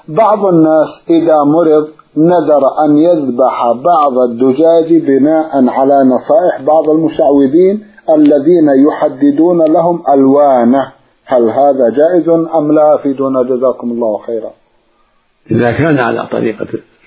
بعض الناس إذا مرض نذر أن يذبح بعض الدجاج بناء على نصائح بعض المشعوذين الذين يحددون لهم ألوانه، هل هذا جائز أم لا؟ أفيدونا جزاكم الله خيرا. إذا كان على طريقة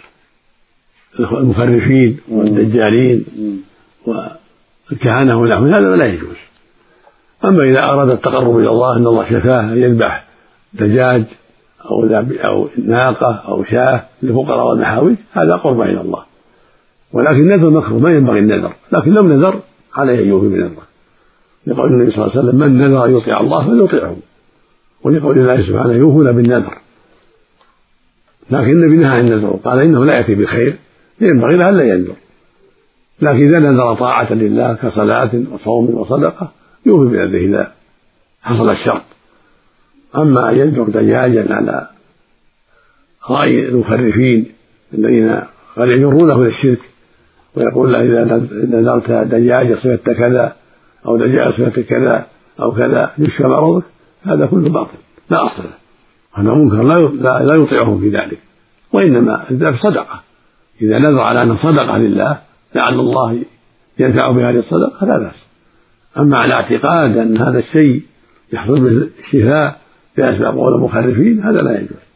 المخرفين والدجالين والكهنة ونحو هذا لا يجوز. أما إذا أراد التقرب إلى الله أن الله شفاه يذبح دجاج أو ناقة أو شاة للفقراء والمحاوج هذا قرب إلى الله، ولكن النذر مكروه ما ينبغي النذر، لكن لو نذر عليه أن يوفي بنذره، لقول النبي صلى الله عليه وسلم من نذر أن يطيع الله فليطيعه، ولقول الله سبحانه يوفون بالنذر. لكن النبي نهى عن النذر قال إنه لا يأتي بخير ينبغي له ألا ينذر، لكن إذا نذر طاعة لله كصلاة وصوم وصدقة يوفي بنذره إذا حصل الشرط. أما أن ينذر دجاجا على رأي المخرفين الذين قد يجرونه إلى الشرك ويقول له إذا نذرت دجاجة صفت كذا أو دجاجة صفت كذا أو كذا يشفى مرضك، هذا كله باطل لا أصل له، هذا منكر لا يطيعهم في ذلك، وإنما ذلك صدقة، إذا نذر على أن صدقة لله لعل الله ينفع بهذه الصدقة لا بأس. أما على اعتقاد أن هذا الشيء يحصل به الشفاء بأسباب قول المخرفين هذا لا يجوز.